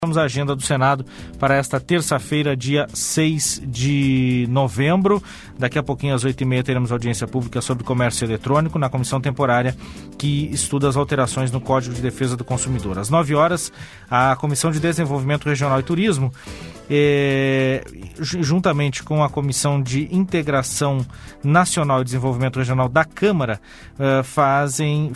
Vamos à agenda do Senado para esta terça-feira, dia 6 de novembro. Daqui a pouquinho, às 8h30, teremos audiência pública sobre comércio eletrônico na comissão temporária que estuda as alterações no Código de Defesa do Consumidor. Às 9h, a Comissão de Desenvolvimento Regional e Turismo, juntamente com a Comissão de Integração Nacional e Desenvolvimento Regional da Câmara, faz um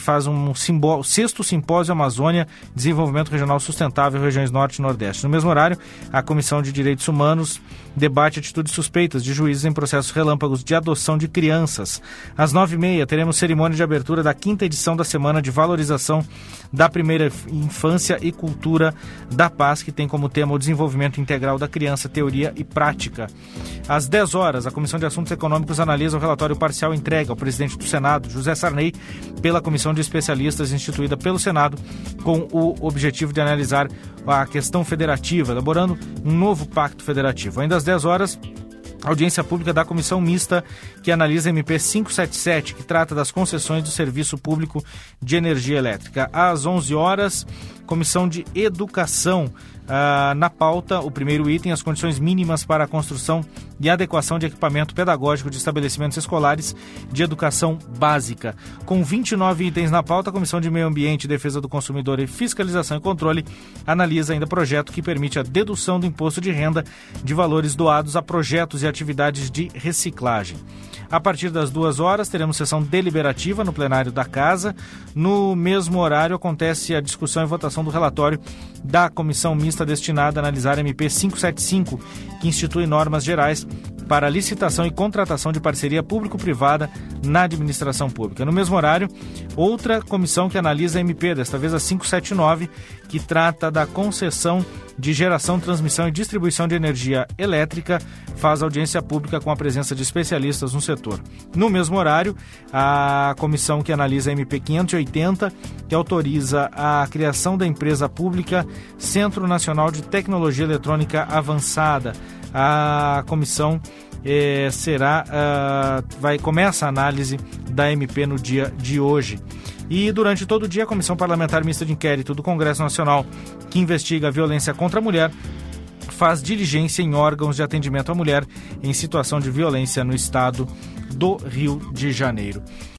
6º Simpósio Amazônia Desenvolvimento Regional Sustentável Regiões Norte e Nordeste. No mesmo horário, a Comissão de Direitos Humanos debate atitudes suspeitas de juízes em processos relâmpagos de adoção de crianças. Às 9h30, teremos cerimônia de abertura da 5ª edição da Semana de Valorização da Primeira Infância e Cultura da Paz, que tem como tema o desenvolvimento integral da criança, teoria e prática. Às 10h, a Comissão de Assuntos Econômicos analisa o relatório parcial entregue ao presidente do Senado, José Sarney, pela Comissão de Especialistas instituída pelo Senado, com o objetivo de analisar a questão federativa, elaborando um novo pacto federativo. Ainda às 10h, audiência pública da Comissão Mista, que analisa a MP 577, que trata das concessões do Serviço Público de Energia Elétrica. Às 11h, Comissão de Educação. Na pauta, o primeiro item, as condições mínimas para a construção e adequação de equipamento pedagógico de estabelecimentos escolares de educação básica. Com 29 itens na pauta, a Comissão de Meio Ambiente, Defesa do Consumidor e Fiscalização e Controle analisa ainda projeto que permite a dedução do imposto de renda de valores doados a projetos e atividades de reciclagem. A partir das 2h, teremos sessão deliberativa no plenário da Casa. No mesmo horário, acontece a discussão e votação do relatório da Comissão Mista destinada a analisar a MP 575, que institui normas gerais para licitação e contratação de parceria público-privada na administração pública. No mesmo horário, outra comissão que analisa a MP, desta vez a 579, que trata da concessão de geração, transmissão e distribuição de energia elétrica, faz audiência pública com a presença de especialistas no setor. No mesmo horário, a comissão que analisa a MP 580, que autoriza a criação da empresa pública Centro Nacional de Tecnologia Eletrônica Avançada. A comissão começa a análise da MP no dia de hoje. E durante todo o dia, a Comissão Parlamentar Mista de Inquérito do Congresso Nacional, que investiga a violência contra a mulher, faz diligência em órgãos de atendimento à mulher em situação de violência no estado do Rio de Janeiro.